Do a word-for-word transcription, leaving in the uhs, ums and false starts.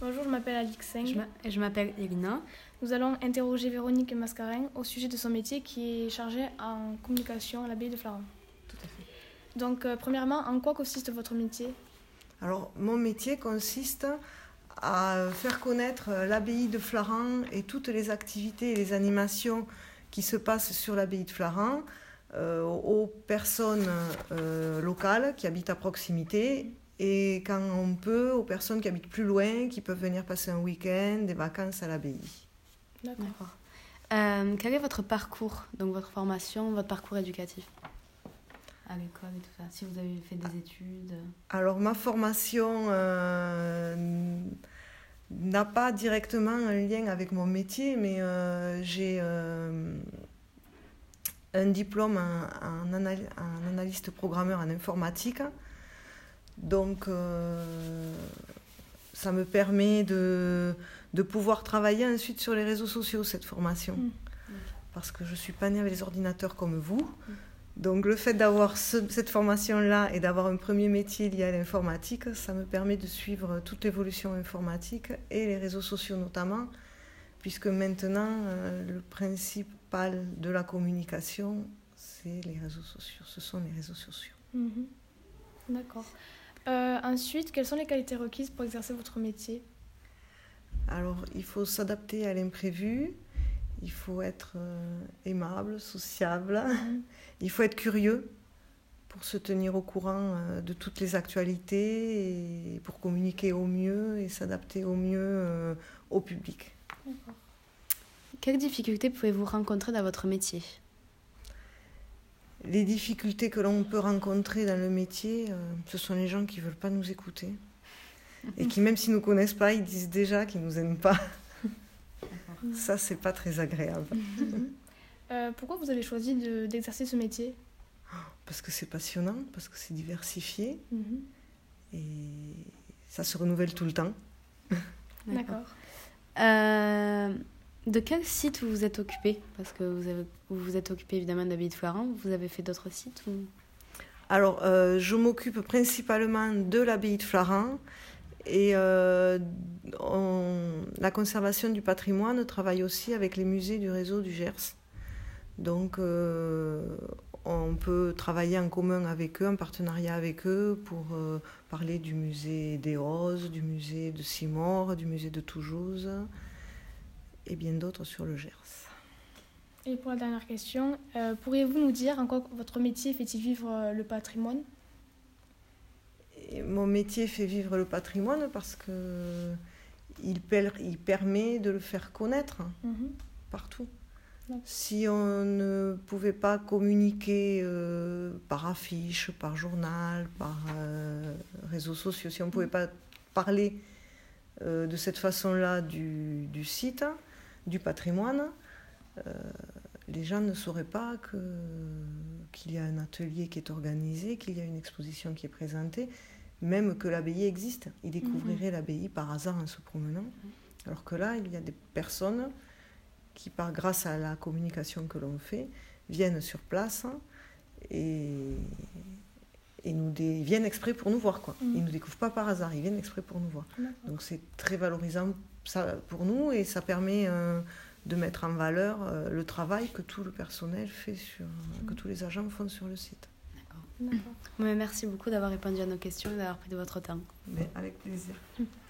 Bonjour, je m'appelle Alix Seng. Je, m'a... je m'appelle Irina. Nous allons interroger Véronique Mascarin au sujet de son métier qui est chargé en communication à l'abbaye de Flaran. Tout à fait. Donc, euh, premièrement, en quoi consiste votre métier ? Alors, mon métier consiste à faire connaître l'abbaye de Flaran et toutes les activités et les animations qui se passent sur l'abbaye de Flaran euh, aux personnes euh, locales qui habitent à proximité et quand on peut, aux personnes qui habitent plus loin, qui peuvent venir passer un week-end, des vacances à l'abbaye. D'accord. D'accord. Euh, quel est votre parcours, donc votre formation, votre parcours éducatif à l'école et tout ça, si vous avez fait des études? Alors, ma formation euh, n'a pas directement un lien avec mon métier, mais euh, j'ai euh, un diplôme en, en, anal- en analyste programmeur en informatique. Donc, euh, ça me permet de, de pouvoir travailler ensuite sur les réseaux sociaux, cette formation. Mmh. Parce que je ne suis pas née avec les ordinateurs comme vous. Mmh. Donc, le fait d'avoir ce, cette formation-là et d'avoir un premier métier lié à l'informatique, ça me permet de suivre toute l'évolution informatique et les réseaux sociaux notamment, puisque maintenant, euh, le principal de la communication, c'est les réseaux sociaux. Ce sont les réseaux sociaux. Mmh. D'accord. Euh, ensuite, quelles sont les qualités requises pour exercer votre métier ? Alors, il faut s'adapter à l'imprévu, il faut être euh, aimable, sociable, mmh. il faut être curieux pour se tenir au courant euh, de toutes les actualités et pour communiquer au mieux et s'adapter au mieux euh, au public. D'accord. Quelles difficultés pouvez-vous rencontrer dans votre métier ? Les difficultés que l'on peut rencontrer dans le métier, euh, ce sont les gens qui ne veulent pas nous écouter. Et qui, même s'ils ne nous connaissent pas, ils disent déjà qu'ils ne nous aiment pas. D'accord. Ça, c'est pas très agréable. euh, pourquoi vous avez choisi de, d'exercer ce métier ? Parce que c'est passionnant, parce que c'est diversifié. Mm-hmm. Et ça se renouvelle tout le temps. D'accord. Euh... De quel site vous vous êtes occupé ? Parce que vous, avez, vous vous êtes occupé évidemment de l'abbaye de Flaran, vous avez fait d'autres sites ou... Alors, euh, je m'occupe principalement de l'abbaye de Flaran et euh, on, la conservation du patrimoine travaille aussi avec les musées du réseau du Gers. Donc, euh, on peut travailler en commun avec eux, en partenariat avec eux pour euh, parler du musée des Roses, du musée de Simore, du musée de Toulouse et bien d'autres sur le Gers. Et pour la dernière question, euh, pourriez-vous nous dire en quoi votre métier fait-il vivre euh, le patrimoine ? Et mon métier fait vivre le patrimoine parce qu'il per- il permet de le faire connaître mm-hmm. partout. D'accord. Si on ne pouvait pas communiquer euh, par affiche, par journal, par euh, réseaux sociaux, si on ne pouvait pas parler euh, de cette façon-là du, du site, du patrimoine, euh, les gens ne sauraient pas que, qu'il y a un atelier qui est organisé, qu'il y a une exposition qui est présentée, même que l'abbaye existe. Ils découvriraient mmh. l'abbaye par hasard en se promenant. Alors que là, il y a des personnes qui, par, grâce à la communication que l'on fait, viennent sur place et, et nous dé, viennent exprès pour nous voir, quoi. Mmh. Ils ne nous découvrent pas par hasard, ils viennent exprès pour nous voir. D'accord. Donc c'est très valorisant ça, pour nous et ça permet euh, de mettre en valeur euh, le travail que tout le personnel fait, sur, mmh. que tous les agents font sur le site. D'accord. D'accord. Mais merci beaucoup d'avoir répondu à nos questions et d'avoir pris de votre temps. Mais avec plaisir.